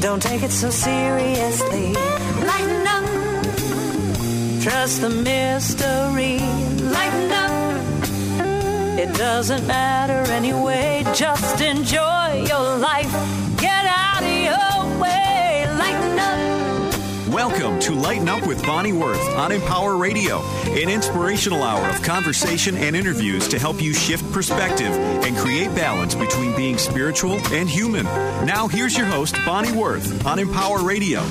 Don't take it so seriously. Lighten up. Trust the mystery. Lighten up. It doesn't matter anyway. Just enjoy your life. Get out of your way. Lighten up. Welcome to Lighten Up with Bonnie Worth on Empower Radio, an inspirational hour of conversation and interviews to help you shift perspective and create balance between being spiritual and human. Now, here's your host, Bonnie Worth on Empower Radio.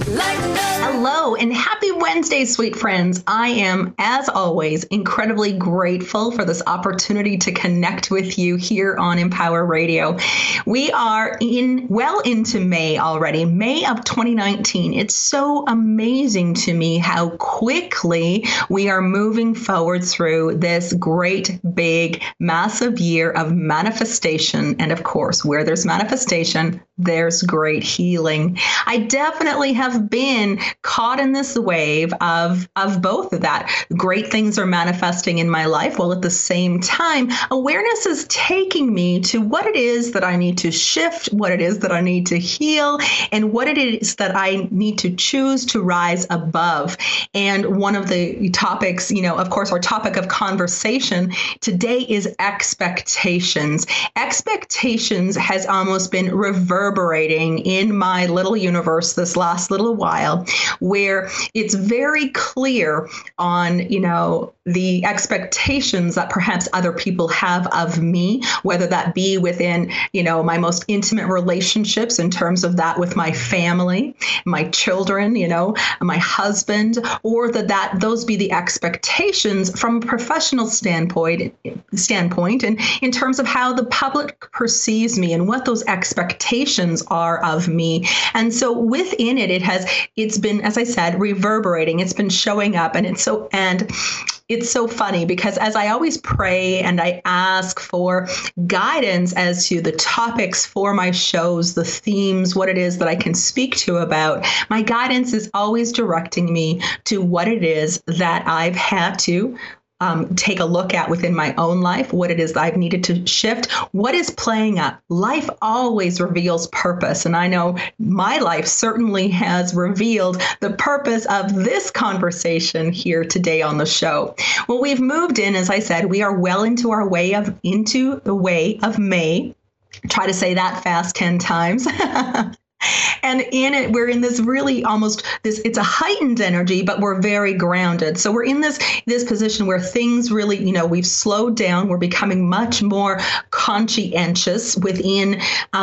Hello and happy Wednesday, sweet friends. I am, as always, incredibly grateful for this opportunity to connect with you here on Empower Radio. We are well into May already, May of 2019. It's so amazing to me how quickly we are moving forward through this great, big, massive year of manifestation. And of course, where there's manifestation, there's great healing. I definitely have been caught in this wave of both of that. Great things are manifesting in my life, while at the same time, awareness is taking me to what it is that I need to shift, what it is that I need to heal, and what it is that I need to choose to rise above. And one of the topics, of course, our topic of conversation today is expectations. Expectations has almost been reverberating in my little universe this last little while, where it's very clear on, the expectations that perhaps other people have of me, whether that be within, my most intimate relationships in terms of that with my family, my children, my husband, or that those be the expectations from a professional standpoint, and in terms of how the public perceives me and what those expectations are of me. And so within it's been, as I said, reverberating. It's been showing up, and it's so funny because as I always pray and I ask for guidance as to the topics for my shows, the themes, what it is that I can speak to about, my guidance is always directing me to what it is that I've had to take a look at within my own life, what it is that I've needed to shift, what is playing up. Life always reveals purpose. And I know my life certainly has revealed the purpose of this conversation here today on the show. Well, we've moved in, as I said, we are well into the way of May. Try to say that fast 10 times. And in it, we're in this really it's a heightened energy, but we're very grounded. So we're in this position where things really, we've slowed down. We're becoming much more conscientious within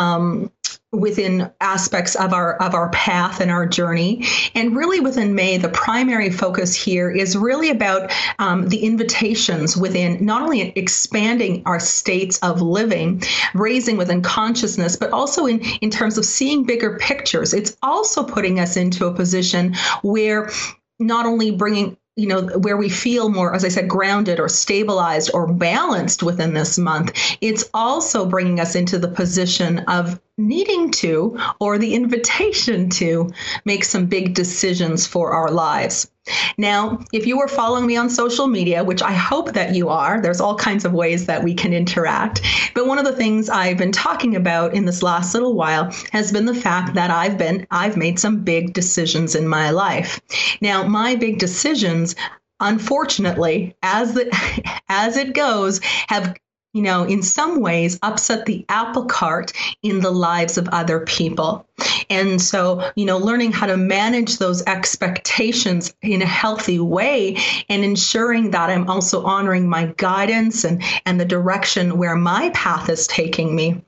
aspects of our path and our journey. And really within May, the primary focus here is really about the invitations within not only expanding our states of living, raising within consciousness, but also in terms of seeing bigger pictures. It's also putting us into a position where not only bringing where we feel more, as I said, grounded or stabilized or balanced within this month, it's also bringing us into the position of needing to, or the invitation to, make some big decisions for our lives. Now, if you were following me on social media, which I hope that you are, there's all kinds of ways that we can interact. But one of the things I've been talking about in this last little while has been the fact that I've made some big decisions in my life. Now, my big decisions, unfortunately, as it goes, have in some ways upset the apple cart in the lives of other people. And so, learning how to manage those expectations in a healthy way and ensuring that I'm also honoring my guidance and the direction where my path is taking me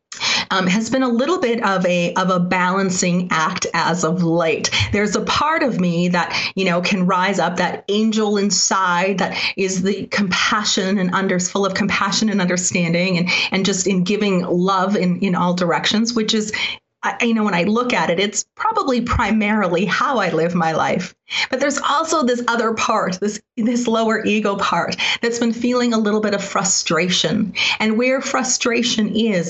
has been a little bit of a balancing act as of late. There's a part of me that, can rise up, that angel inside that is the compassion and full of compassion and understanding and just in giving love in all directions, which is, when I look at it, it's probably primarily how I live my life. But there's also this other part, this lower ego part that's been feeling a little bit of frustration. And where frustration is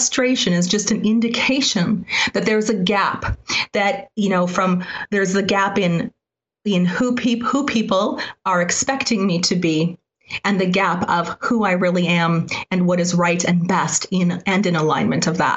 just an indication that there's a gap, that, there's a gap in who people are expecting me to be, and the gap of who I really am and what is right and best in alignment of that.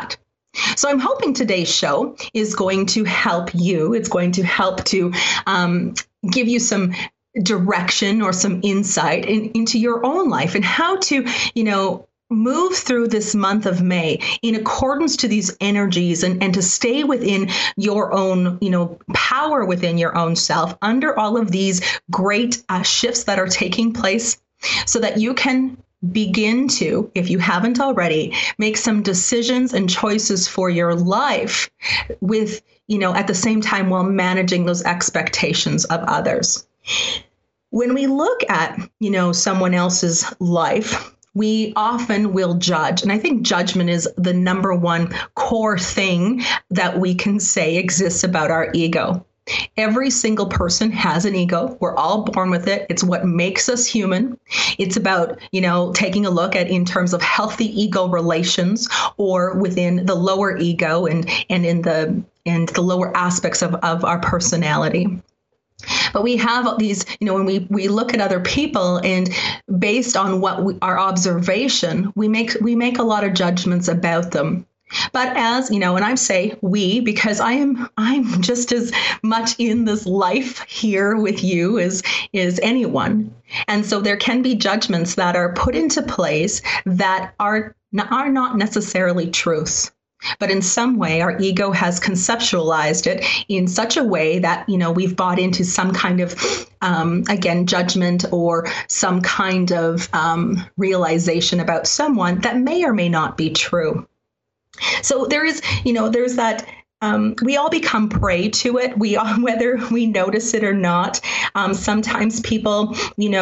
So I'm hoping today's show is going to help you. It's going to help to give you some direction or some insight into your own life and how to, move through this month of May in accordance to these energies and to stay within your own, power within your own self under all of these great shifts that are taking place so that you can begin to, if you haven't already, make some decisions and choices for your life with, at the same time while managing those expectations of others. When we look at, someone else's life, we often will judge. And I think judgment is the number one core thing that we can say exists about our ego. Every single person has an ego. We're all born with it. It's what makes us human. It's about, taking a look at in terms of healthy ego relations or within the lower ego and in the lower aspects of our personality. But we have these, when we look at other people and based on our observation, we make a lot of judgments about them. But as, and I say we, because I'm just as much in this life here with you as anyone. And so there can be judgments that are put into place that are not necessarily truths. But in some way, our ego has conceptualized it in such a way that, we've bought into some kind of, judgment or some kind of realization about someone that may or may not be true. So there is, there's that. We all become prey to it. Whether we notice it or not. Sometimes people,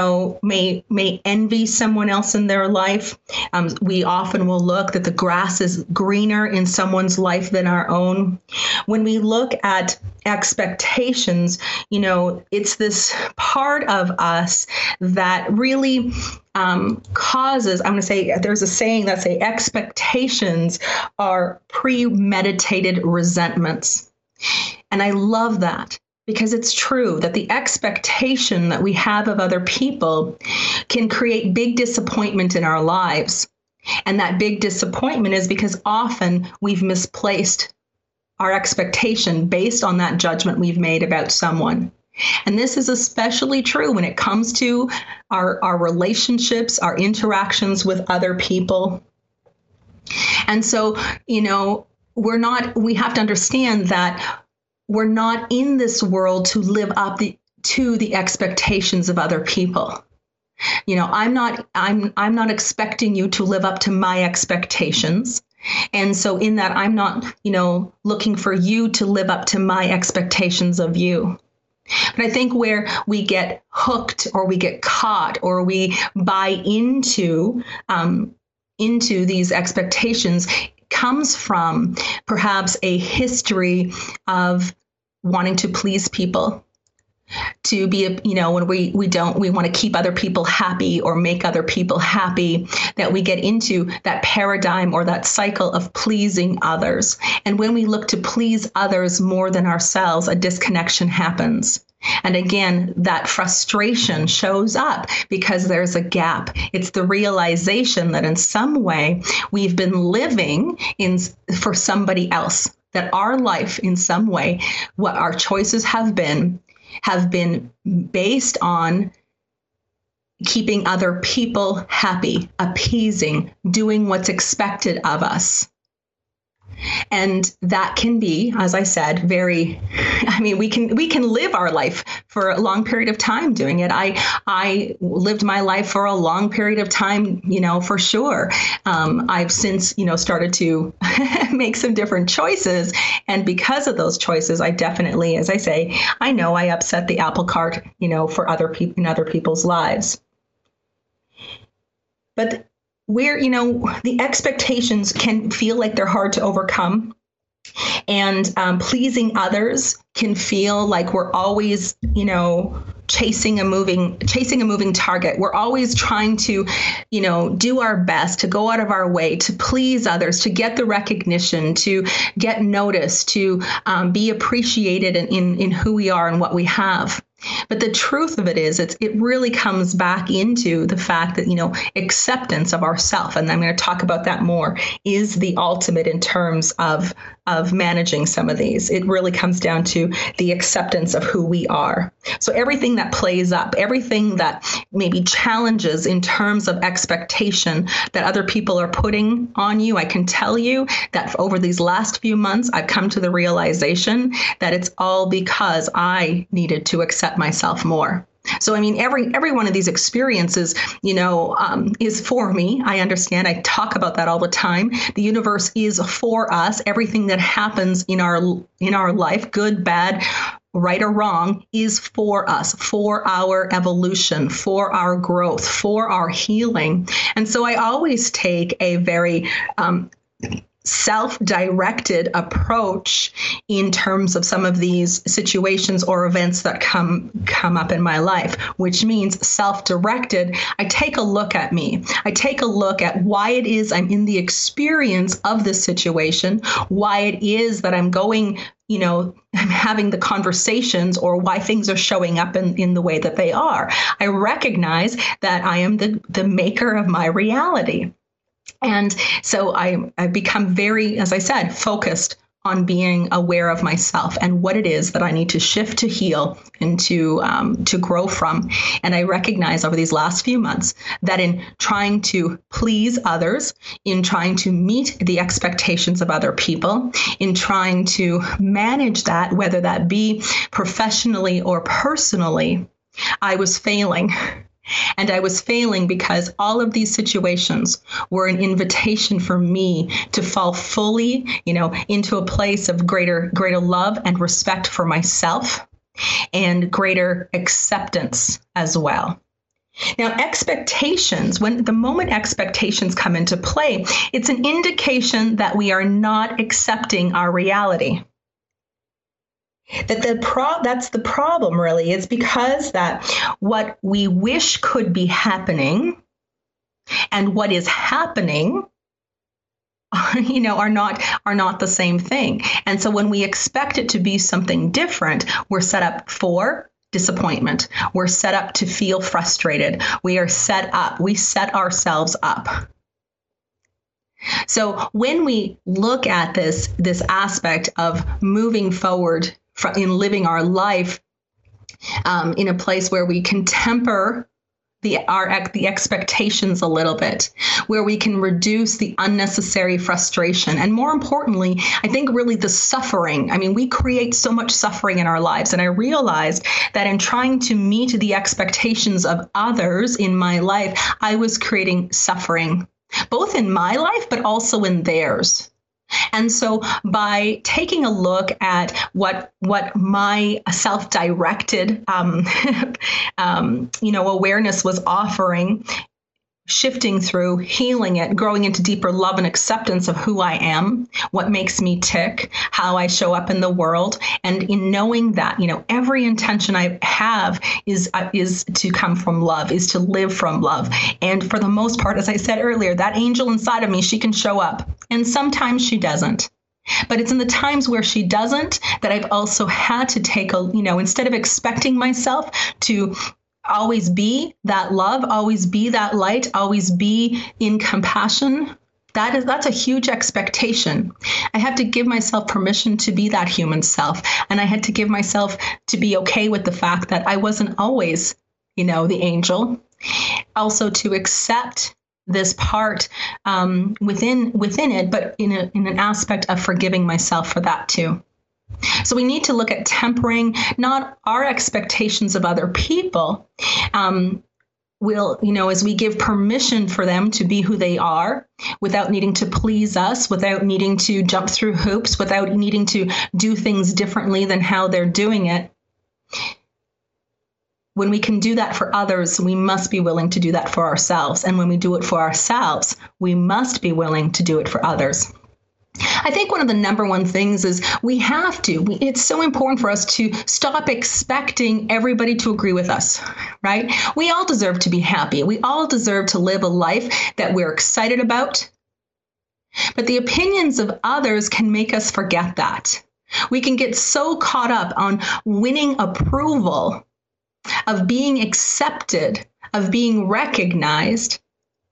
may envy someone else in their life. We often will look that the grass is greener in someone's life than our own. When we look at expectations, it's this part of us that really causes, I'm going to say, there's a saying that say expectations are premeditated resentments. And I love that because it's true that the expectation that we have of other people can create big disappointment in our lives. And that big disappointment is because often we've misplaced our expectation based on that judgment we've made about someone. And this is especially true when it comes to our relationships, our interactions with other people. And so, we have to understand that we're not in this world to live up to the expectations of other people. I'm not expecting you to live up to my expectations. And so in that, I'm not, looking for you to live up to my expectations of you. But I think where we get hooked or we get caught or we buy into these expectations comes from perhaps a history of wanting to please people, to be, when we want to keep other people happy or make other people happy, that we get into that paradigm or that cycle of pleasing others. And when we look to please others more than ourselves, a disconnection happens. And again, that frustration shows up because there's a gap. It's the realization that in some way we've been living for somebody else, that our life in some way, what our choices have been based on keeping other people happy, appeasing, doing what's expected of us. And that can be, as I said, we can live our life for a long period of time doing it. I lived my life for a long period of time, for sure. I've since, started to make some different choices. And because of those choices, I definitely, as I say, I know I upset the apple cart, for other people in other people's lives. But where, the expectations can feel like they're hard to overcome. And pleasing others can feel like we're always, chasing a moving target. We're always trying to, do our best, to go out of our way, to please others, to get the recognition, to get noticed, to be appreciated in who we are and what we have. But the truth of it is, it really comes back into the fact that, acceptance of ourself, and I'm going to talk about that more, is the ultimate in terms of managing some of these. It really comes down to the acceptance of who we are. So everything that plays up, everything that maybe challenges in terms of expectation that other people are putting on you, I can tell you that over these last few months, I've come to the realization that it's all because I needed to accept myself more. So, I mean, every one of these experiences, is for me. I understand. I talk about that all the time. The universe is for us. Everything that happens in our life, good, bad, right or wrong, is for us, for our evolution, for our growth, for our healing. And so I always take a very self-directed approach in terms of some of these situations or events that come up in my life, which means self-directed. I take a look at me. I take a look at why it is I'm in the experience of this situation, why it is that I'm going, I'm having the conversations, or why things are showing up in the way that they are. I recognize that I am the maker of my reality. And so I become very, as I said, focused on being aware of myself and what it is that I need to shift, to heal, and to grow from. And I recognize over these last few months that in trying to please others, in trying to meet the expectations of other people, in trying to manage that, whether that be professionally or personally, I was failing. And I was failing because all of these situations were an invitation for me to fall fully, into a place of greater love and respect for myself and greater acceptance as well. Now, expectations, the moment expectations come into play, it's an indication that we are not accepting our reality. That's the problem, really. It's because that what we wish could be happening and what is happening, are not the same thing. And so when we expect it to be something different, we're set up for disappointment. We're set up to feel frustrated. We set ourselves up. So when we look at this aspect of moving forward in living our life in a place where we can temper the expectations a little bit, where we can reduce the unnecessary frustration, and more importantly, I think really the suffering. I mean, we create so much suffering in our lives, and I realized that in trying to meet the expectations of others in my life, I was creating suffering, both in my life, but also in theirs. And so by taking a look at what my self-directed, awareness was offering, shifting through, healing it, growing into deeper love and acceptance of who I am, what makes me tick, how I show up in the world. And in knowing that, every intention I have is to come from love, is to live from love. And for the most part, as I said earlier, that angel inside of me, she can show up. And sometimes she doesn't. But it's in the times where she doesn't that I've also had to take instead of expecting myself to always be that love, always be that light, always be in compassion, that's a huge expectation. I have to give myself permission to be that human self. And I had to give myself to be okay with the fact that I wasn't always, the angel. Also to accept this part within it, but in an aspect of forgiving myself for that too. So we need to look at tempering not our expectations of other people. As we give permission for them to be who they are without needing to please us, without needing to jump through hoops, without needing to do things differently than how they're doing it. When we can do that for others, we must be willing to do that for ourselves. And when we do it for ourselves, we must be willing to do it for others. I think one of the number one things is it's so important for us to stop expecting everybody to agree with us, right? We all deserve to be happy. We all deserve to live a life that we're excited about. But the opinions of others can make us forget that. We can get so caught up on winning approval of being accepted, of being recognized,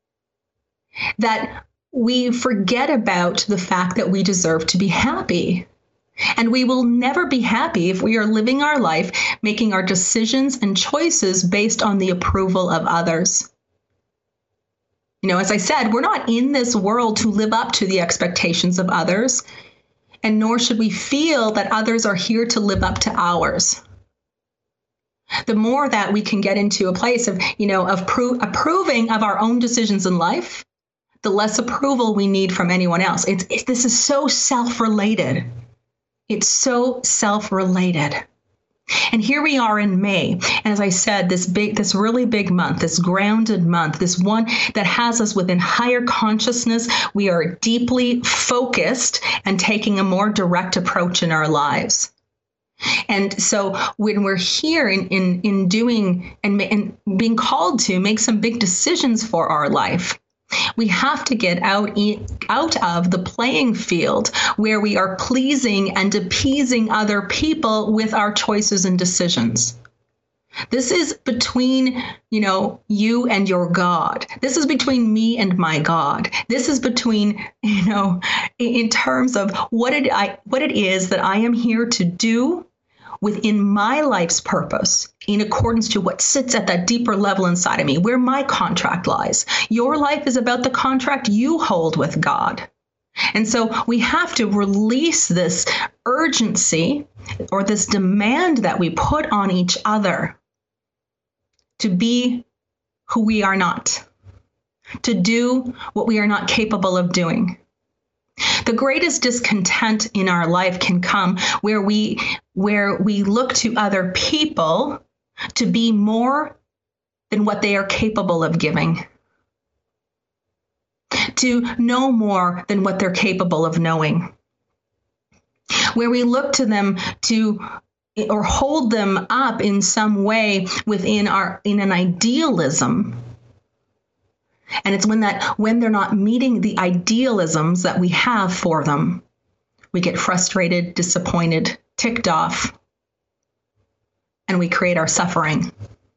that we forget about the fact that we deserve to be happy. And we will never be happy if we are living our life, making our decisions and choices based on the approval of others. You know, as I said, we're not in this world to live up to the expectations of others, and nor should we feel that others are here to live up to ours. The more that we can get into a place of, approving of our own decisions in life, the less approval we need from anyone else. This is so self-related. It's so self-related. And here we are in May. And as I said, this really big month, this grounded month, this one that has us within higher consciousness. We are deeply focused and taking a more direct approach in our lives. And so when we're here in doing and being called to make some big decisions for our life, we have to get out of the playing field where we are pleasing and appeasing other people with our choices and decisions. This is between, you and your God. This is between me and my God. This is between, in terms of what it is that I am here to do within my life's purpose, in accordance to what sits at that deeper level inside of me, where my contract lies. Your life is about the contract you hold with God. And so we have to release this urgency or this demand that we put on each other to be who we are not, to do what we are not capable of doing. The greatest discontent in our life can come where we look to other people to be more than what they are capable of giving, to know more than what they're capable of knowing, where we look to them to or hold them up in some way in an idealism. And it's when they're not meeting the idealisms that we have for them, we get frustrated, disappointed, ticked off, and we create our suffering.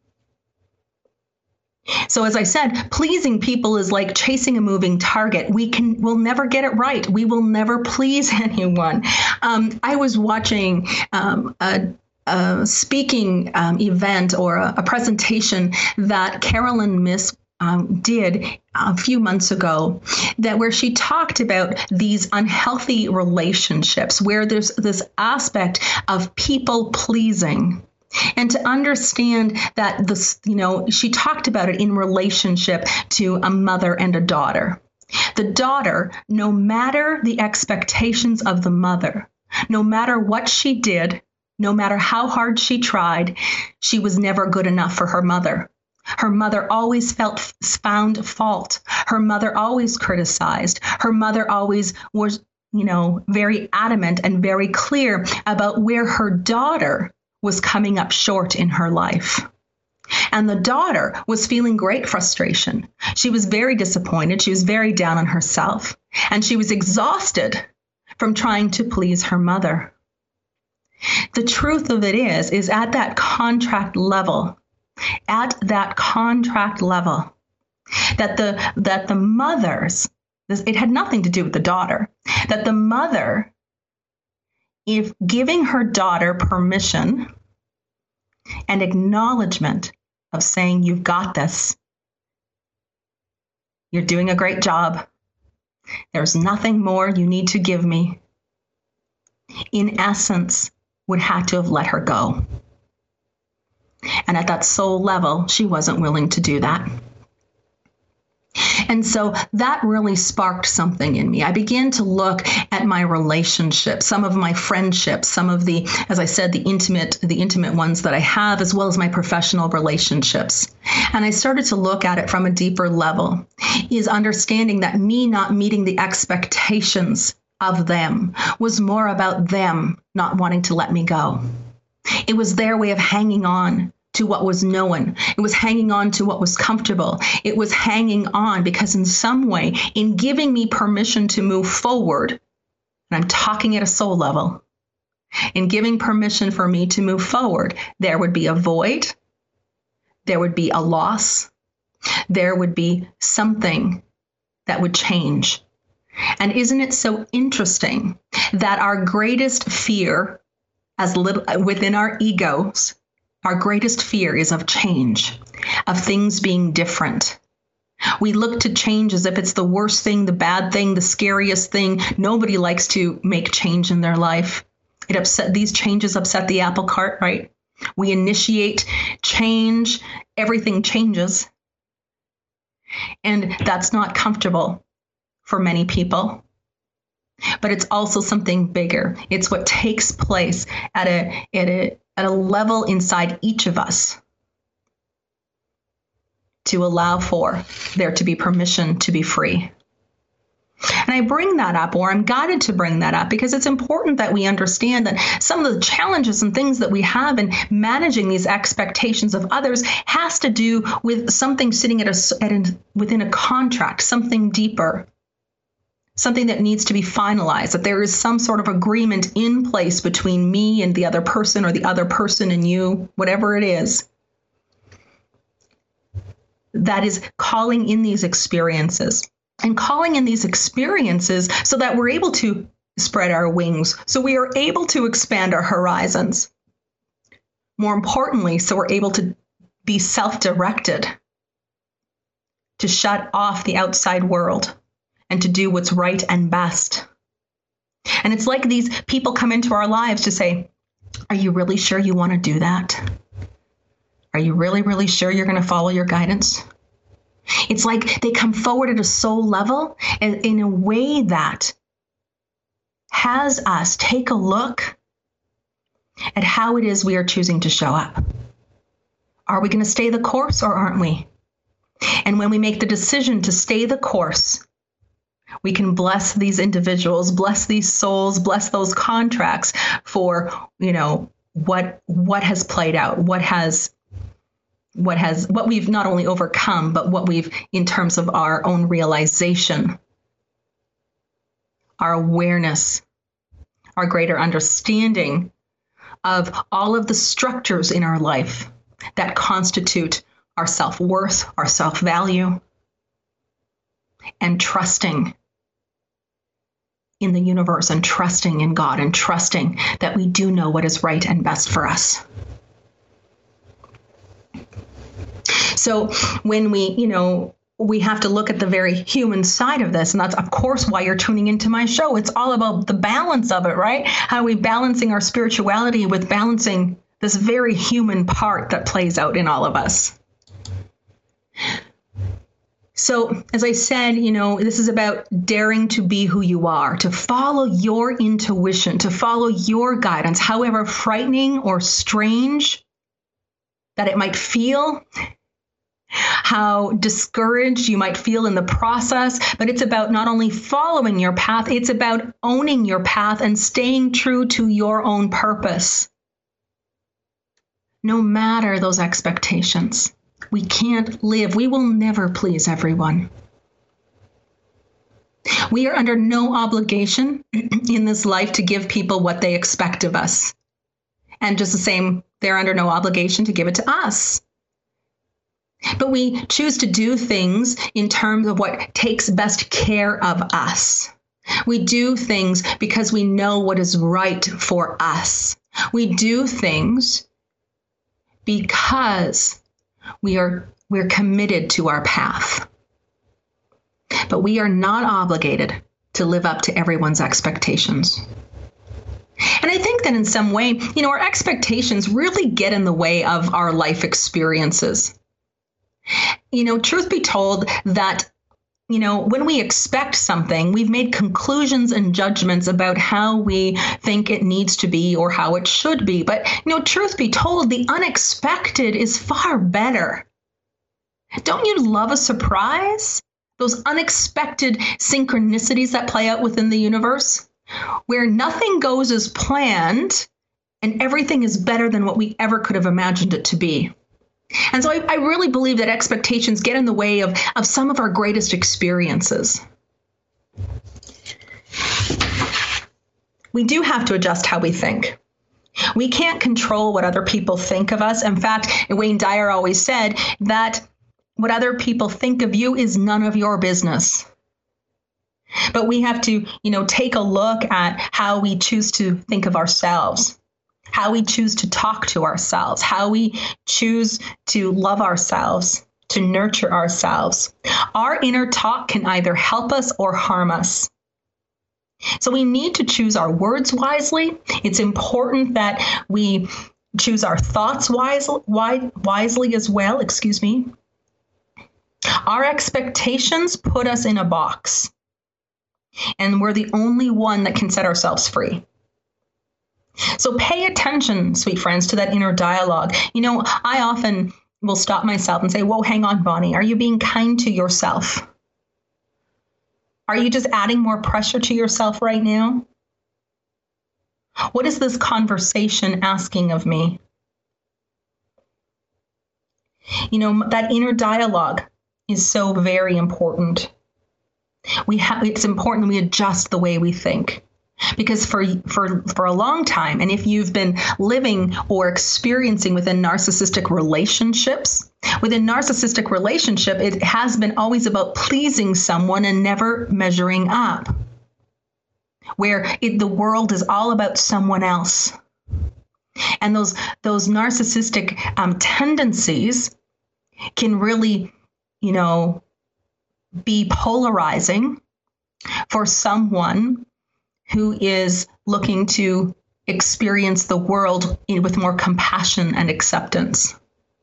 So as I said, pleasing people is like chasing a moving target. We'll never get it right. We will never please anyone. I was watching a speaking event or a presentation that Carolyn Myss did a few months ago, where she talked about these unhealthy relationships, where there's this aspect of people pleasing. And to understand that she talked about it in relationship to a mother and a daughter. The daughter, no matter the expectations of the mother, no matter what she did, no matter how hard she tried, she was never good enough for her mother. Her mother always found fault. Her mother always criticized. Her mother always was, very adamant and very clear about where her daughter was coming up short in her life. And the daughter was feeling great frustration. She was very disappointed. She was very down on herself. And she was exhausted from trying to please her mother. The truth of it is at that contract level, that the mothers, it had nothing to do with the daughter, that the mother, if giving her daughter permission and acknowledgement of saying, you've got this, you're doing a great job, there's nothing more you need to give me, in essence, would have to have let her go. And at that soul level, she wasn't willing to do that. And so that really sparked something in me. I began to look at my relationships, some of my friendships, some of the, as I said, the intimate ones that I have, as well as my professional relationships. And I started to look at it from a deeper level, is understanding that me not meeting the expectations of them was more about them not wanting to let me go. It was their way of hanging on to what was known. It was hanging on to what was comfortable. It was hanging on because in some way, in giving me permission to move forward, and I'm talking at a soul level, in giving permission for me to move forward, there would be a void there would be a loss. There would be something that would change. And isn't it so interesting that our greatest fear, within our egos, our greatest fear is of change, of things being different. We look to change as if it's the worst thing, the bad thing, the scariest thing. Nobody likes to make change in their life. These changes upset the apple cart, right? We initiate change, everything changes. And that's not comfortable for many people. But it's also something bigger. It's what takes place at a level inside each of us to allow for there to be permission to be free. And I bring that up, or I'm guided to bring that up, because it's important that we understand that some of the challenges and things that we have in managing these expectations of others has to do with something sitting within a contract, something deeper, something that needs to be finalized, that there is some sort of agreement in place between me and the other person, or the other person and you, whatever it is, that is calling in these experiences. And calling in these experiences so that we're able to spread our wings, so we are able to expand our horizons. More importantly, so we're able to be self-directed, to shut off the outside world and to do what's right and best. And it's like these people come into our lives to say, are you really sure you want to do that? Are you really, really sure you're going to follow your guidance? It's like they come forward at a soul level and in a way that has us take a look at how it is we are choosing to show up. Are we going to stay the course, or aren't we? And when we make the decision to stay the course, we can bless these individuals, bless these souls, bless those contracts for, what has played out, what we've not only overcome, but what we've, in terms of our own realization, our awareness, our greater understanding of all of the structures in our life that constitute our self-worth, our self-value, and trusting in the universe, and trusting in God, and trusting that we do know what is right and best for us. So when we have to look at the very human side of this, and that's, of course, why you're tuning into my show. It's all about the balance of it, right? How are we balancing our spirituality with balancing this very human part that plays out in all of us? So, as I said, this is about daring to be who you are, to follow your intuition, to follow your guidance, however frightening or strange that it might feel, how discouraged you might feel in the process, but it's about not only following your path, it's about owning your path and staying true to your own purpose. No matter those expectations, we can't live. We will never please everyone. We are under no obligation in this life to give people what they expect of us. And just the same, they're under no obligation to give it to us. But we choose to do things in terms of what takes best care of us. We do things because we know what is right for us. We do things because we're committed to our path. But we are not obligated to live up to everyone's expectations. And I think that in some way, our expectations really get in the way of our life experiences. Truth be told that, when we expect something, we've made conclusions and judgments about how we think it needs to be or how it should be. But, truth be told, the unexpected is far better. Don't you love a surprise? Those unexpected synchronicities that play out within the universe, where nothing goes as planned and everything is better than what we ever could have imagined it to be. And so I really believe that expectations get in the way of some of our greatest experiences. We do have to adjust how we think. We can't control what other people think of us. In fact, Wayne Dyer always said that what other people think of you is none of your business. But we have to, take a look at how we choose to think of ourselves, how we choose to talk to ourselves, how we choose to love ourselves, to nurture ourselves. Our inner talk can either help us or harm us. So we need to choose our words wisely. It's important that we choose our thoughts wisely as well. Our expectations put us in a box, and we're the only one that can set ourselves free. So pay attention, sweet friends, to that inner dialogue. I often will stop myself and say, whoa, hang on, Bonnie. Are you being kind to yourself? Are you just adding more pressure to yourself right now? What is this conversation asking of me? That inner dialogue is so very important. It's important we adjust the way we think. Because for a long time, and if you've been living or experiencing within narcissistic relationships, it has been always about pleasing someone and never measuring up, where the world is all about someone else. And those narcissistic tendencies can really, be polarizing for someone who is looking to experience the world with more compassion and acceptance.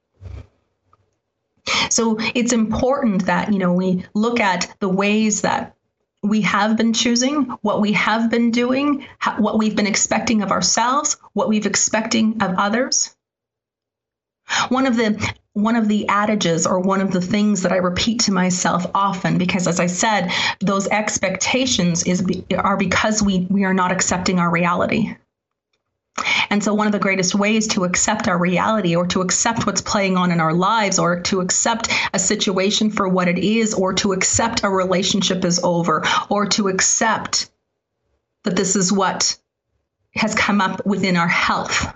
So it's important that, we look at the ways that we have been choosing, what we have been doing, what we've been expecting of ourselves, what we've expecting of others. One of the adages, or one of the things that I repeat to myself often, because as I said, those expectations are because we are not accepting our reality. And so one of the greatest ways to accept our reality, or to accept what's playing on in our lives, or to accept a situation for what it is, or to accept a relationship is over, or to accept that this is what has come up within our health,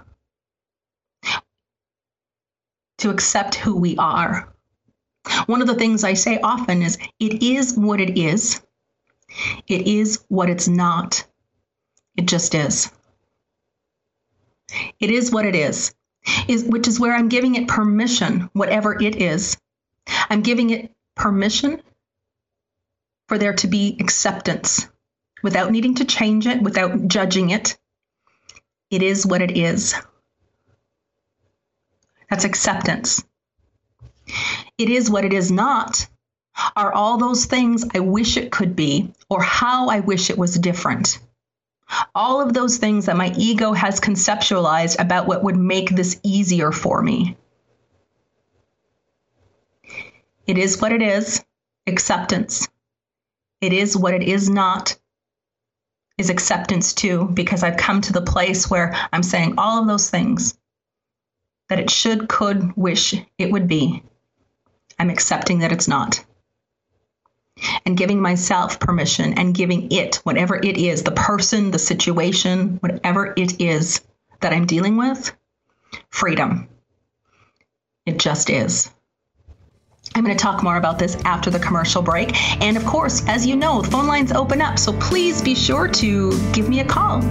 to accept who we are. One of the things I say often is, it is what it is. It is what it's not. It just is. It is what it is, which is where I'm giving it permission, whatever it is. I'm giving it permission for there to be acceptance without needing to change it, without judging it. It is what it is. That's acceptance. It is what it is not are all those things I wish it could be, or how I wish it was different. All of those things that my ego has conceptualized about what would make this easier for me. It is what it is, acceptance. It is what it is not is acceptance too, because I've come to the place where I'm saying all of those things that it should, could, wish it would be. I'm accepting that it's not. And giving myself permission and giving it, whatever it is, the person, the situation, whatever it is that I'm dealing with, freedom. It just is. I'm going to talk more about this after the commercial break. And of course, as you know, the phone lines open up, so please be sure to give me a call.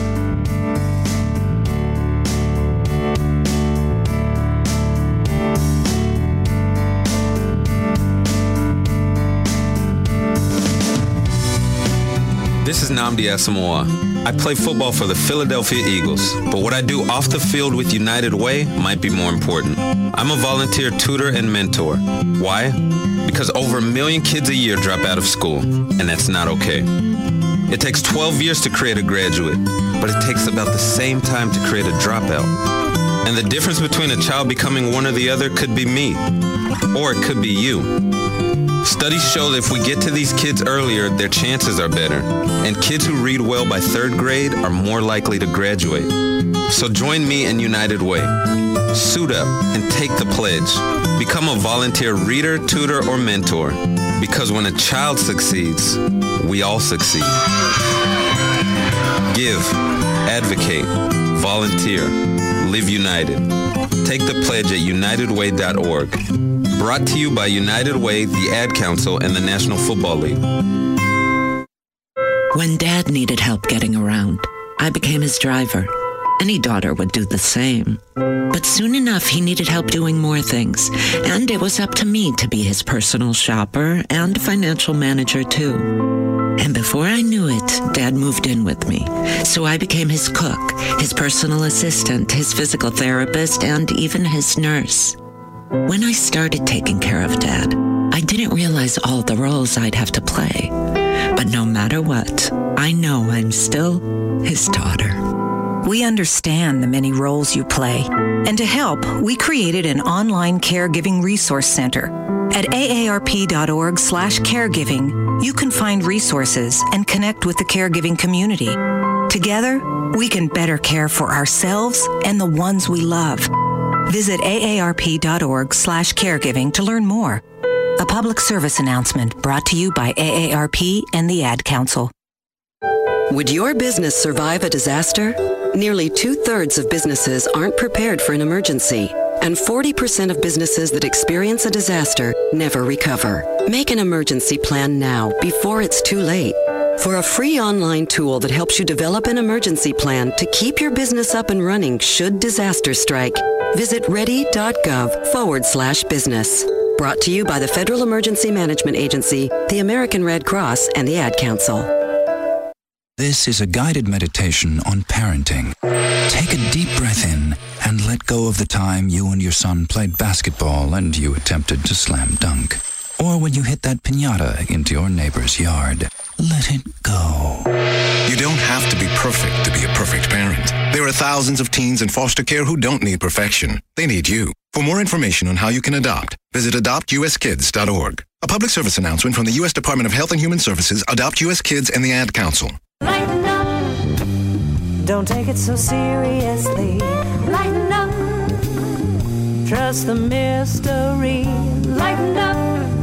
This is Nnamdi Asomugha. I play football for the Philadelphia Eagles, but what I do off the field with United Way might be more important. I'm a volunteer tutor and mentor. Why? Because over 1 million kids a year drop out of school, and that's not okay. It takes 12 years to create a graduate, but it takes about the same time to create a dropout. And the difference between a child becoming one or the other could be me, or it could be you. Studies show that if we get to these kids earlier, their chances are better. And kids who read well by 3rd grade are more likely to graduate. So join me in United Way. Suit up and take the pledge. Become a volunteer reader, tutor, or mentor. Because when a child succeeds, we all succeed. Give, advocate, volunteer, live united. Take the pledge at unitedway.org. Brought to you by United Way, the Ad Council, and the National Football League. When Dad needed help getting around, I became his driver. Any daughter would do the same. But soon enough, he needed help doing more things, and it was up to me to be his personal shopper and financial manager, too. And before I knew it, Dad moved in with me. So I became his cook, his personal assistant, his physical therapist, and even his nurse. When I started taking care of Dad, I didn't realize all the roles I'd have to play. But no matter what, I know I'm still his daughter. We understand the many roles you play. And to help, we created an online caregiving resource center. At aarp.org/caregiving, you can find resources and connect with the caregiving community. Together, we can better care for ourselves and the ones we love. Visit aarp.org/caregiving to learn more. A public service announcement brought to you by AARP and the Ad Council. Would your business survive a disaster? Nearly 2/3 of businesses aren't prepared for an emergency, and 40% of businesses that experience a disaster never recover. Make an emergency plan now before it's too late. For a free online tool that helps you develop an emergency plan to keep your business up and running should disaster strike, visit ready.gov/business. Brought to you by the Federal Emergency Management Agency, the American Red Cross, and the Ad Council. This is a guided meditation on parenting. Take a deep breath in and let go of the time you and your son played basketball and you attempted to slam dunk. Or when you hit that piñata into your neighbor's yard. Let it go. You don't have to be perfect to be a perfect parent. There are thousands of teens in foster care who don't need perfection. They need you. For more information on how you can adopt, visit adoptuskids.org. A public service announcement from the U.S. Department of Health and Human Services, Adopt U.S. Kids, and the Ad Council. Lighten up. Don't take it so seriously. Lighten up. Trust the mystery. Lighten up.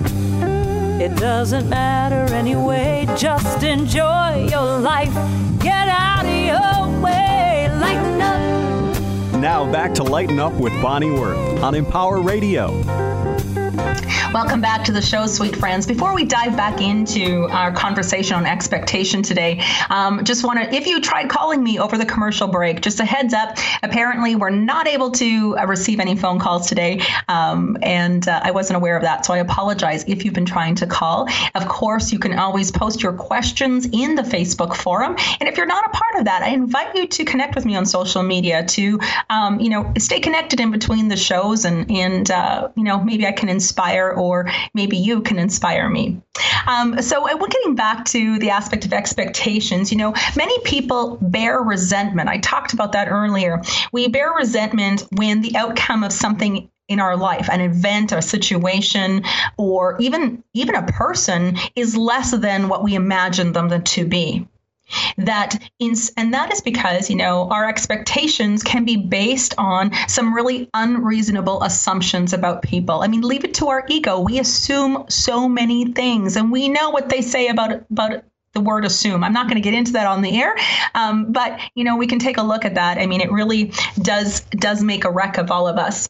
It doesn't matter anyway. Just enjoy your life. Get out of your way. Lighten up. Now back to Lighten Up with Bonnie Worth on Empower Radio. Welcome back to the show, sweet friends. Before we dive back into our conversation on expectation today, just want to, if you tried calling me over the commercial break, just a heads up, apparently we're not able to receive any phone calls today, and I wasn't aware of that, so I apologize if you've been trying to call. Of course, you can always post your questions in the Facebook forum, and if you're not a part of that, I invite you to connect with me on social media to, stay connected in between the shows, and maybe I can inspire, or maybe you can inspire me. So we're getting back to the aspect of expectations. Many people bear resentment. I talked about that earlier. We bear resentment when the outcome of something in our life, an event, a situation, or even a person is less than what we imagined them to be. And that is because, our expectations can be based on some really unreasonable assumptions about people. I mean, leave it to our ego. We assume so many things, and we know what they say about the word assume. I'm not going to get into that on the air, but, we can take a look at that. I mean, it really does make a wreck of all of us.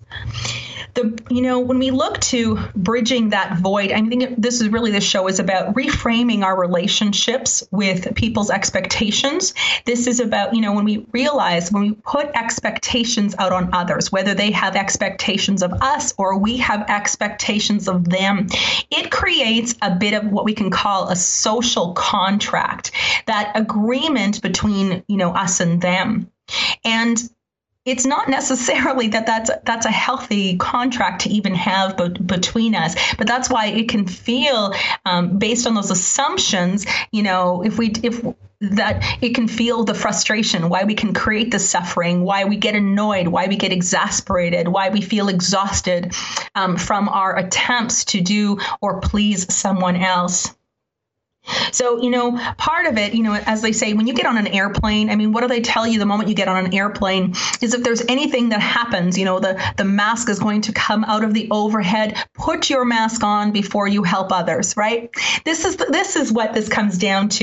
When we look to bridging that void, I think this show is about reframing our relationships with people's expectations. This is about, when we put expectations out on others, whether they have expectations of us or we have expectations of them, it creates a bit of what we can call a social contract, that agreement between, us and them. And it's not necessarily that's a healthy contract to even have between us, but that's why it can feel, based on those assumptions, if that it can feel the frustration, why we can create the suffering, why we get annoyed, why we get exasperated, why we feel exhausted from our attempts to do or please someone else. So, part of it, as they say, when you get on an airplane, I mean, what do they tell you the moment you get on an airplane is if there's anything that happens, the mask is going to come out of the overhead. Put your mask on before you help others, right? This is what this comes down to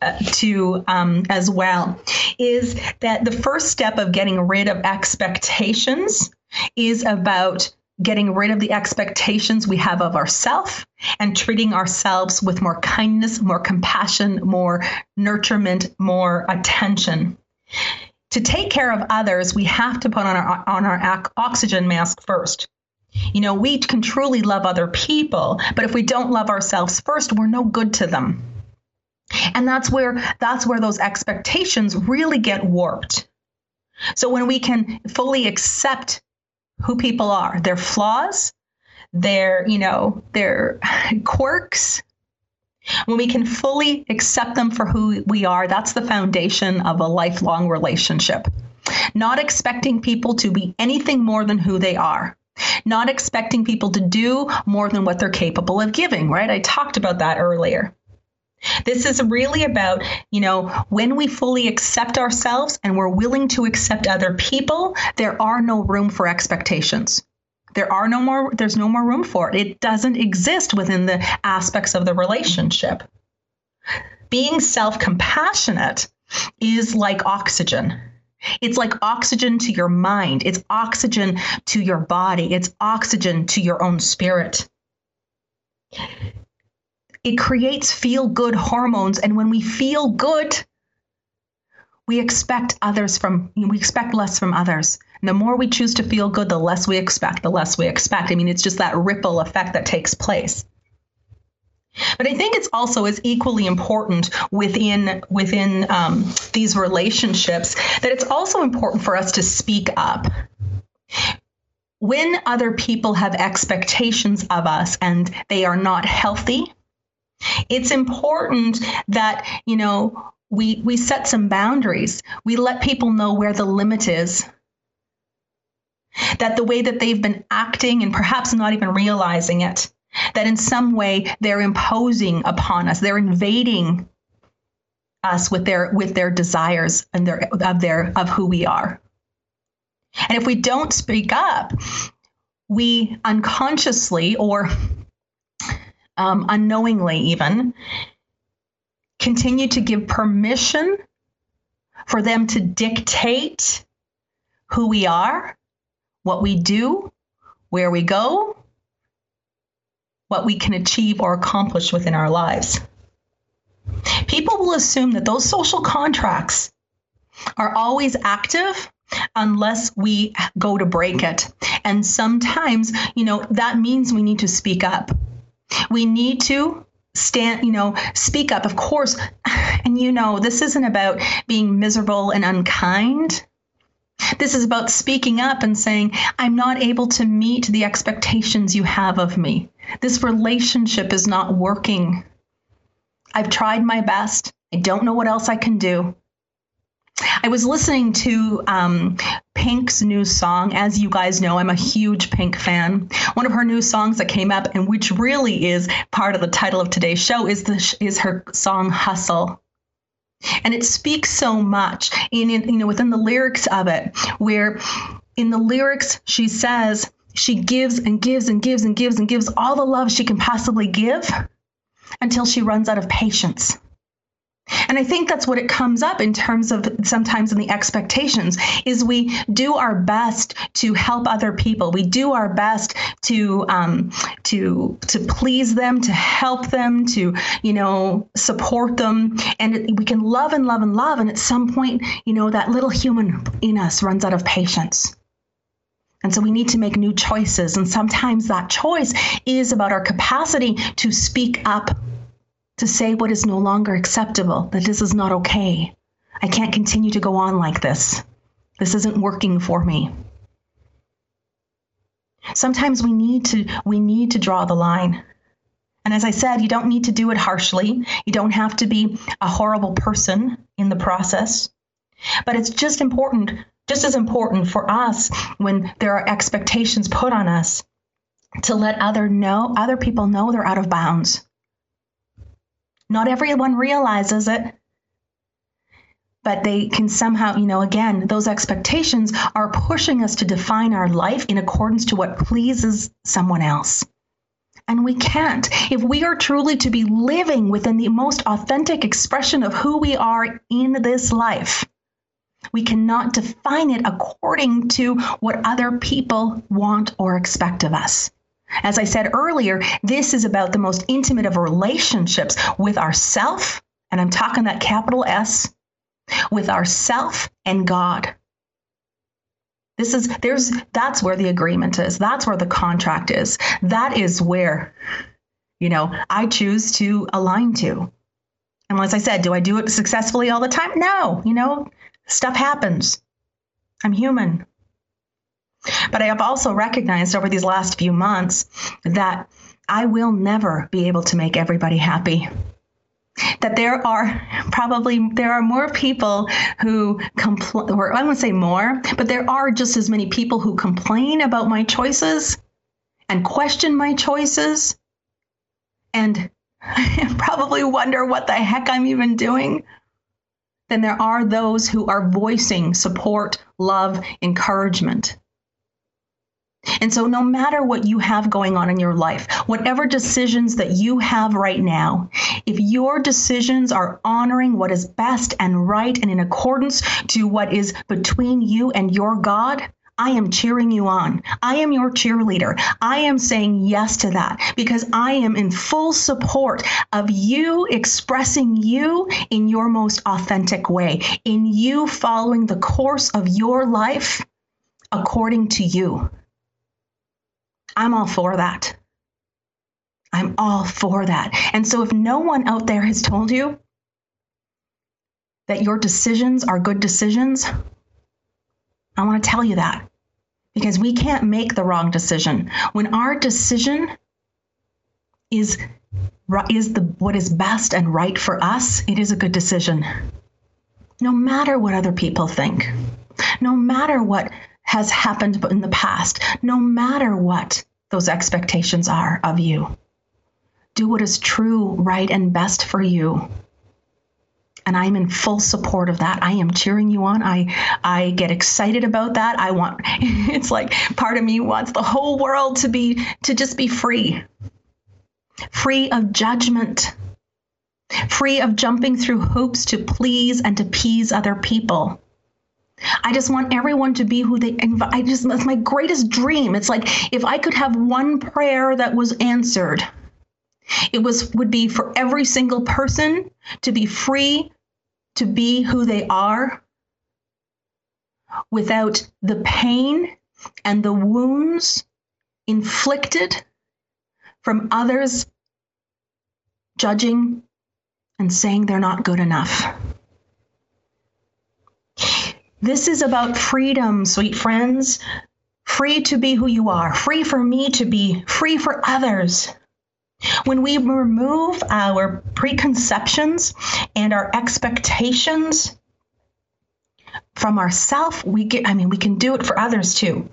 as well, is that the first step of getting rid of expectations is about getting rid of the expectations we have of ourselves and treating ourselves with more kindness, more compassion, more nurturement, more attention. To take care of others, we have to put on our oxygen mask first. You know, we can truly love other people, but if we don't love ourselves first, we're no good to them. And that's where those expectations really get warped. So when we can fully accept who people are, their flaws, their quirks, when we can fully accept them for who we are, that's the foundation of a lifelong relationship. Not expecting people to be anything more than who they are. Not expecting people to do more than what they're capable of giving, right? I talked about that earlier. This is really about, when we fully accept ourselves and we're willing to accept other people, there are no room for expectations. There's no more room for it. It doesn't exist within the aspects of the relationship. Being self-compassionate is like oxygen. It's like oxygen to your mind. It's oxygen to your body. It's oxygen to your own spirit. It creates feel-good hormones. And when we feel good, we expect less from others. And the more we choose to feel good, the less we expect. I mean, it's just that ripple effect that takes place. But I think it's also as equally important within these relationships that it's also important for us to speak up. When other people have expectations of us and they are not healthy, it's important that, we set some boundaries. We let people know where the limit is. That the way that they've been acting and perhaps not even realizing it, that in some way they're imposing upon us, they're invading us with their desires and of who we are. And if we don't speak up, we unconsciously or unknowingly even continue to give permission for them to dictate who we are, what we do, where we go, what we can achieve or accomplish within our lives. People will assume that those social contracts are always active unless we go to break it. And sometimes, that means we need to speak up. We need to speak up, of course. And this isn't about being miserable and unkind. This is about speaking up and saying, I'm not able to meet the expectations you have of me. This relationship is not working. I've tried my best. I don't know what else I can do. I was listening to Pink's new song. As you guys know, I'm a huge Pink fan. One of her new songs that came up, and which really is part of the title of today's show, is her song Hustle. And it speaks so much within the lyrics of it, where in the lyrics she says she gives and gives and gives and gives and gives all the love she can possibly give until she runs out of patience. And I think that's what it comes up in terms of sometimes in the expectations is we do our best to help other people. We do our best to please them, to help them, to, support them. And we can love and love and love. And at some point, that little human in us runs out of patience. And so we need to make new choices. And sometimes that choice is about our capacity to speak up, to say what is no longer acceptable, that this is not okay. I can't continue to go on like this. This isn't working for me. Sometimes we need to draw the line. And as I said, you don't need to do it harshly. You don't have to be a horrible person in the process. But it's just as important for us when there are expectations put on us to let other people know they're out of bounds. Not everyone realizes it, but they can somehow, again, those expectations are pushing us to define our life in accordance to what pleases someone else. And we can't. If we are truly to be living within the most authentic expression of who we are in this life, we cannot define it according to what other people want or expect of us. As I said earlier, this is about the most intimate of relationships with ourself, and I'm talking that capital S, with ourself and God. That's where the agreement is. That's where the contract is. That is where, I choose to align to. And as I said, do I do it successfully all the time? No, stuff happens. I'm human. But I have also recognized over these last few months that I will never be able to make everybody happy. That there are more people who complain, or I wouldn't say more, but there are just as many people who complain about my choices and question my choices and probably wonder what the heck I'm even doing. Then there are those who are voicing support, love, encouragement. And so no matter what you have going on in your life, whatever decisions that you have right now, if your decisions are honoring what is best and right and in accordance to what is between you and your God, I am cheering you on. I am your cheerleader. I am saying yes to that because I am in full support of you expressing you in your most authentic way, in you following the course of your life according to you. I'm all for that. I'm all for that. And so if no one out there has told you that your decisions are good decisions, I want to tell you that because we can't make the wrong decision. When our decision is what is best and right for us, it is a good decision. No matter what other people think, no matter what has happened in the past, no matter what those expectations are of you. Do what is true, right, and best for you. And I'm in full support of that. I am cheering you on. I get excited about that. It's like part of me wants the whole world to just be free. Free of judgment. Free of jumping through hoops to please and to appease other people. I just want everyone to be who they invite. That's my greatest dream. It's like if I could have one prayer that was answered, would be for every single person to be free to be who they are without the pain and the wounds inflicted from others judging and saying they're not good enough. This is about freedom, sweet friends. Free to be who you are. Free for me to be. Free for others. When we remove our preconceptions and our expectations from ourselves, we can do it for others too.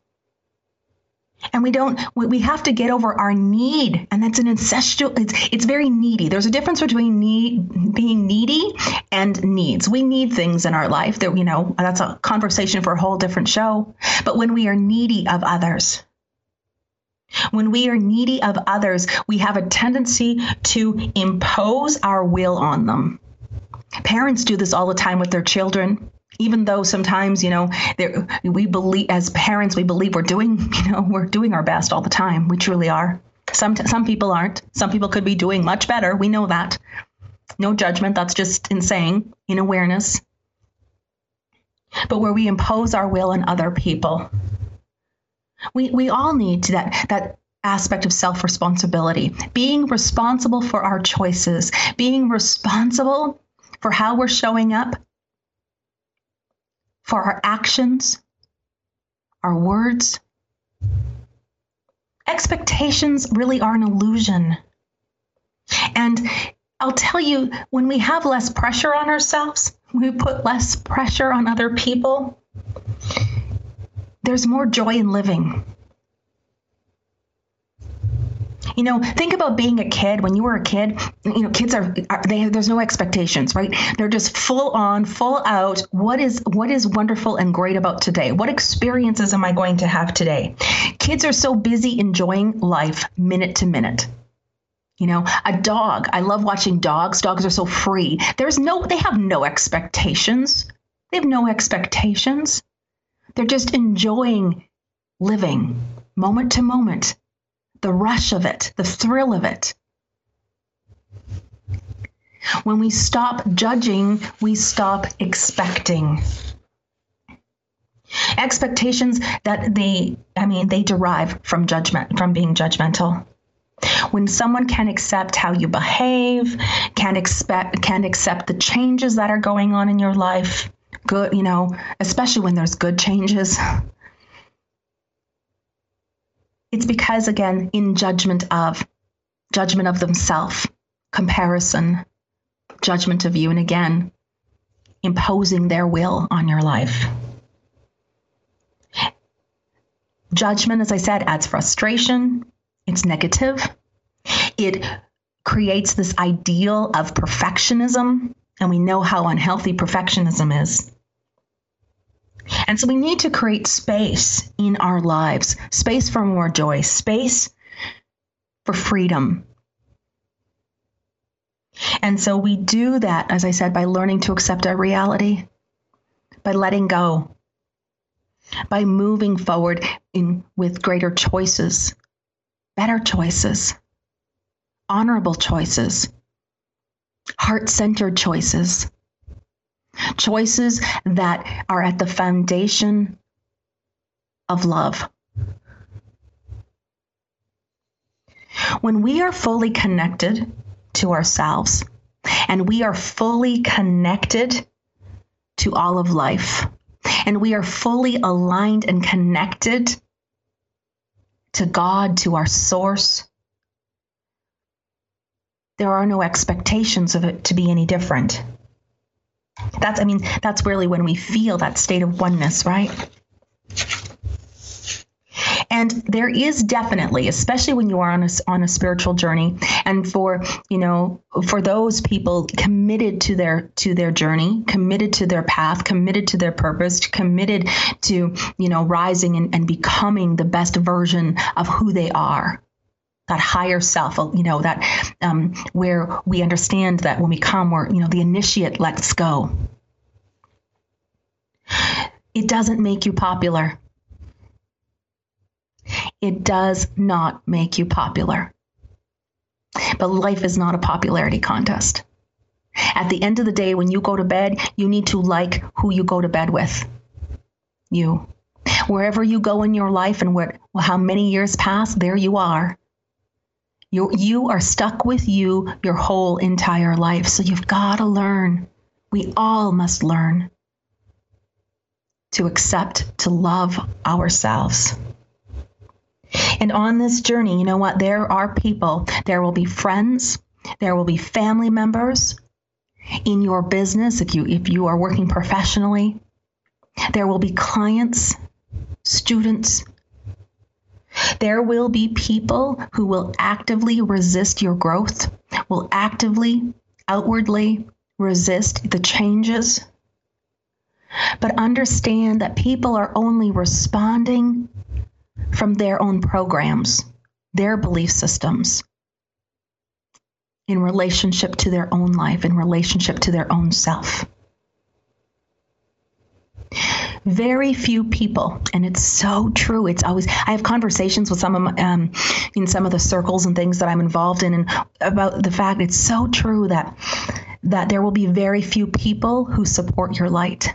And we have to get over our need. And that's an ancestral, it's very needy. There's a difference between being needy and needs. We need things in our life that, that's a conversation for a whole different show. But when we are needy of others, we have a tendency to impose our will on them. Parents do this all the time with their children. Even though sometimes, we believe as parents, we believe we're doing our best all the time. We truly are. Some people aren't. Some people could be doing much better. We know that. No judgment. That's just insane in awareness. But where we impose our will on other people, we all need that aspect of self-responsibility, being responsible for our choices, being responsible for how we're showing up, for our actions, our words. Expectations really are an illusion. And I'll tell you, when we have less pressure on ourselves, when we put less pressure on other people, there's more joy in living. Think about being a kid. When you were a kid, kids there's no expectations, right? They're just full on, full out. What is wonderful and great about today? What experiences am I going to have today? Kids are so busy enjoying life minute to minute. A dog. I love watching dogs. Dogs are so free. They have no expectations. They have no expectations. They're just enjoying living moment to moment, the rush of it, the thrill of it. When we stop judging, we stop expecting. Expectations that they derive from judgment, from being judgmental. When someone can accept how you behave, can accept the changes that are going on in your life, good, especially when there's good changes. It's because, again, in judgment of themselves, comparison, judgment of you, and again, imposing their will on your life. Judgment, as I said, adds frustration. It's negative. It creates this ideal of perfectionism, and we know how unhealthy perfectionism is. And so we need to create space in our lives, space for more joy, space for freedom. And so we do that, as I said, by learning to accept our reality, by letting go, by moving forward with greater choices, better choices, honorable choices, heart-centered choices. Choices that are at the foundation of love. When we are fully connected to ourselves and we are fully connected to all of life and we are fully aligned and connected to God, to our source, there are no expectations of it to be any different. That's really when we feel that state of oneness, right? And there is definitely, especially when you are on a spiritual journey, and for those people committed to their journey, committed to their path, committed to their purpose, committed to, rising and becoming the best version of who they are. That higher self, that where we understand that when we come, we're, the initiate lets go. It doesn't make you popular. It does not make you popular. But life is not a popularity contest. At the end of the day, when you go to bed, you need to like who you go to bed with. You. Wherever you go in your life and how many years pass, there you are. You are stuck with you your whole entire life. So you've got to learn. We all must learn to accept, to love ourselves. And on this journey, you know what? There are people, there will be friends, there will be family members in your business if you are working professionally. There will be clients, students. There will be people who will actively resist your growth, will actively, outwardly resist the changes. But understand that people are only responding from their own programs, their belief systems, in relationship to their own life, in relationship to their own self. Very few people, and it's so true. It's always, I have conversations with some of in some of the circles and things that I'm involved in, and about the fact it's so true that there will be very few people who support your light.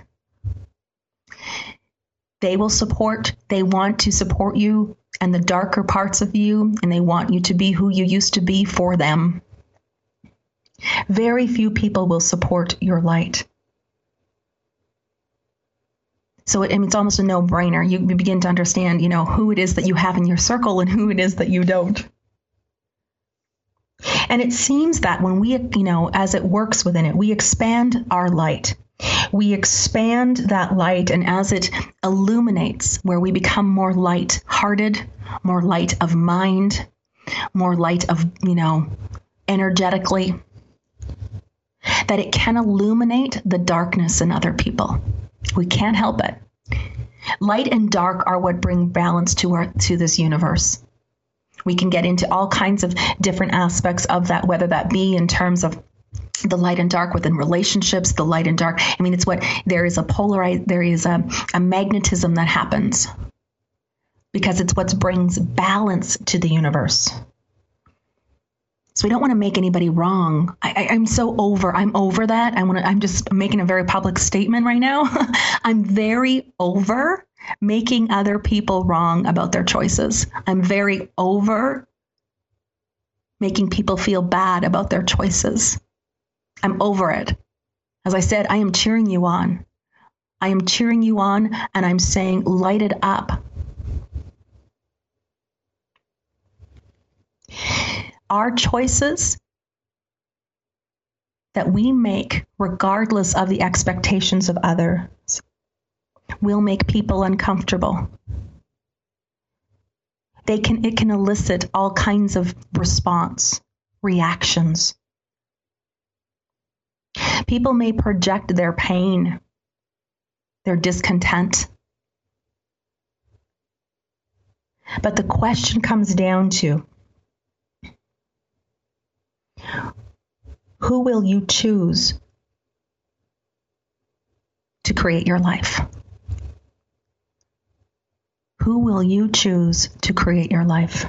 They want to support you and the darker parts of you, and they want you to be who you used to be for them. Very few people will support your light. So it's almost a no-brainer. You begin to understand, who it is that you have in your circle and who it is that you don't. And it seems that when we, as it works within it, we expand our light. We expand that light, and as it illuminates, where we become more light-hearted, more light of mind, more light of, energetically, that it can illuminate the darkness in other people. We can't help it. Light and dark are what bring balance to this universe. We can get into all kinds of different aspects of that, whether that be in terms of the light and dark within relationships, the light and dark. I mean, there is a magnetism that happens because it's what brings balance to the universe. So we don't want to make anybody wrong. I'm over that. I'm just making a very public statement right now. I'm very over making other people wrong about their choices. I'm very over making people feel bad about their choices. I'm over it. As I said, I am cheering you on. I am cheering you on, and I'm saying, light it up. Our choices that we make, regardless of the expectations of others, will make people uncomfortable. It can elicit all kinds of reactions. People may project their pain, their discontent. But the question comes down to, who will you choose to create your life? Who will you choose to create your life?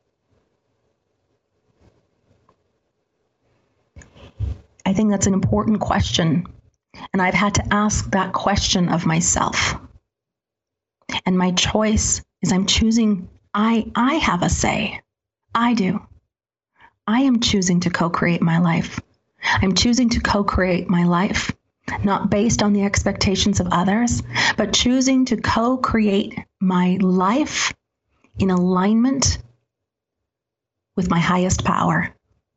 I think that's an important question, and I've had to ask that question of myself. And my choice is I'm choosing, I have a say. I do. I am choosing to co-create my life. I'm choosing to co-create my life, not based on the expectations of others, but choosing to co-create my life in alignment with my highest power.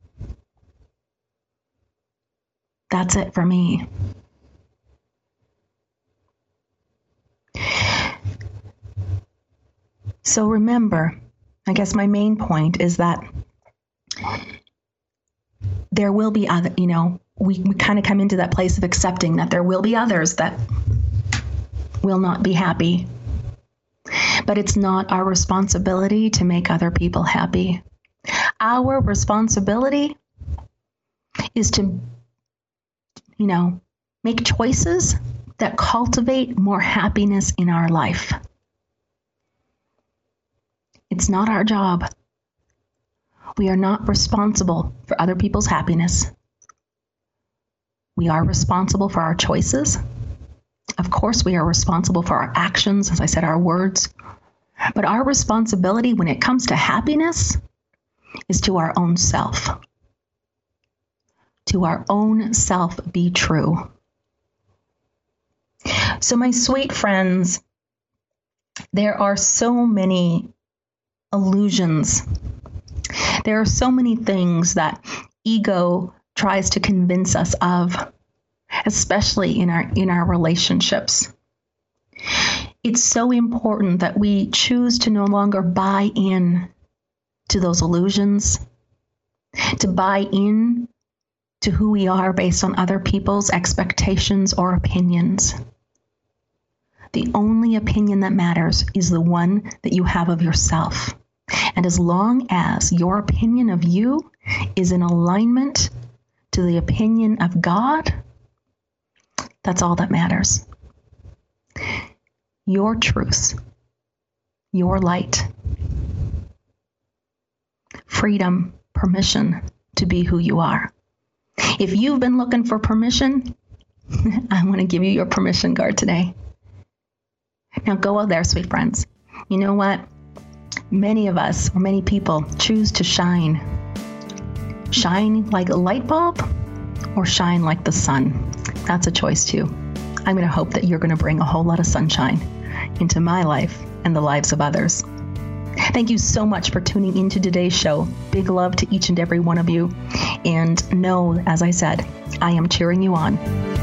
That's it for me. So remember, I guess my main point is that there will be other, we kind of come into that place of accepting that there will be others that will not be happy. But it's not our responsibility to make other people happy. Our responsibility is to, make choices that cultivate more happiness in our life. It's not our job. We are not responsible for other people's happiness. We are responsible for our choices. Of course, we are responsible for our actions, as I said, our words. But our responsibility when it comes to happiness is to our own self. To our own self be true. So my sweet friends, there are so many illusions. There are so many things that ego tries to convince us of, especially in our relationships. It's so important that we choose to no longer buy in to those illusions, to buy in to who we are based on other people's expectations or opinions. The only opinion that matters is the one that you have of yourself. And as long as your opinion of you is in alignment to the opinion of God, that's all that matters. Your truth, your light, freedom, permission to be who you are. If you've been looking for permission, I want to give you your permission card today. Now go out there, sweet friends. You know what? Many of us, or many people, choose to shine. Shine like a light bulb or shine like the sun. That's a choice too. I'm going to hope that you're going to bring a whole lot of sunshine into my life and the lives of others. Thank you so much for tuning into today's show. Big love to each and every one of you. And know, as I said, I am cheering you on.